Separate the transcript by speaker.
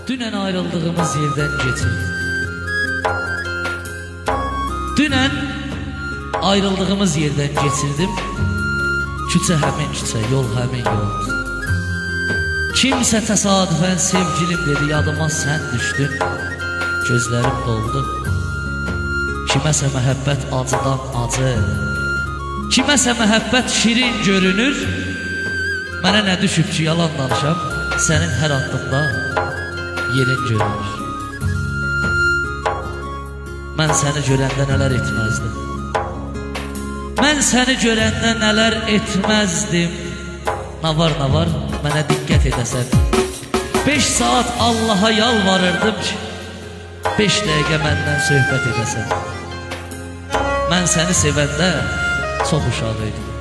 Speaker 1: Dünən ayrıldığımız yerdən keçirdim. Dünən ayrıldığımız yerdən keçirdim. Küçə həmin küçə, yol həmin yol. Kimsə təsadüfən sevgilim dedi, yadıma sən düşdün. Gözlərim doldu. Kiməsə məhəbbət acıdan acı, kiməsə məhəbbət şirin görünür. Mənə nə düşüb ki, yalan danışam, sənin hər addımda yerin görünür. Mən səni görəndə nələr etməzdim, mən səni görəndə nələr etməzdim. Nə var, mənə diqqət edəsən. 5 saat Allaha yalvarırdım ki, 5 dəqiqə məndən söhbət edəsən. Mən səni sevəndə çox uşaq idim.